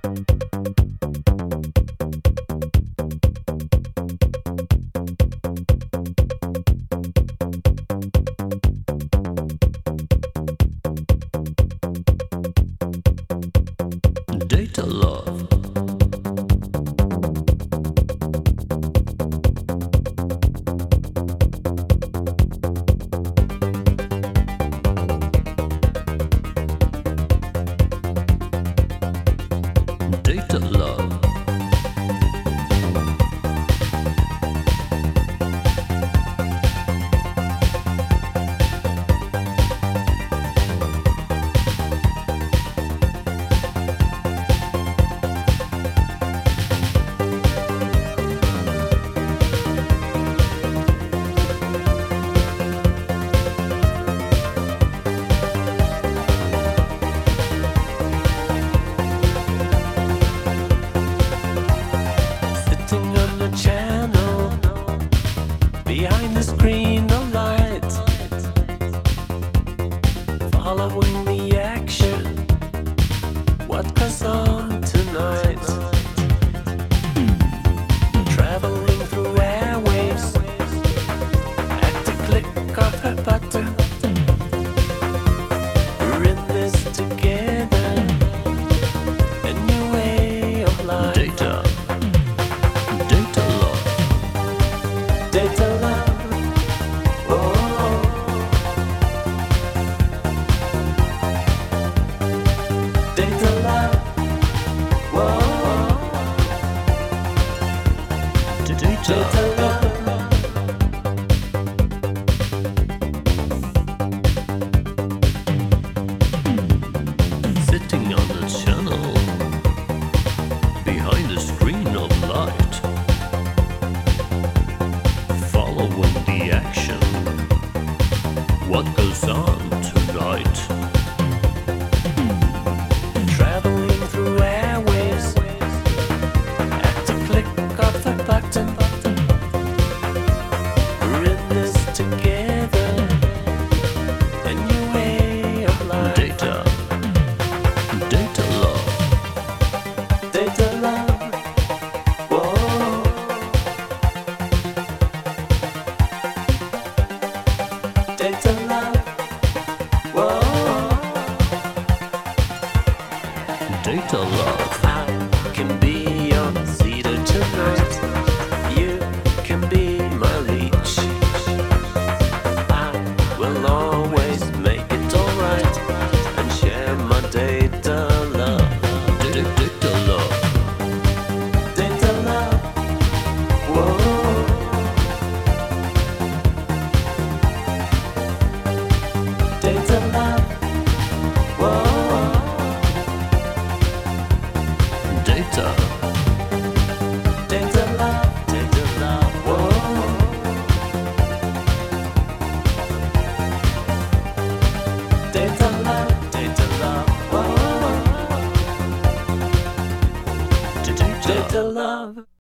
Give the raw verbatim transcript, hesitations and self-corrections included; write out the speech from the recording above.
Data love. Data love. Sitting on the channel, behind the screen of light, following the action, what goes on tonight, traveling through airwaves, at the click of a button, we're in this together, a new way of life. Data. Data love. Data love, oh. Data love, oh. Data. Data love. Sitting on the channel, behind the screen of light, following the action, what goes on tonight, Traveling through airwaves, at the click of a button, we're in this together, a new way of life. data, data love, Data love, whoa. Data love, whoa. data love, I can be your cedar tonight. You can be my leech. I will always make it alright and share my data love. data, data love, Data love, whoa. Data love, whoa. data, Data love, data love, whoa. Data love, data love, whoa. data, Data love.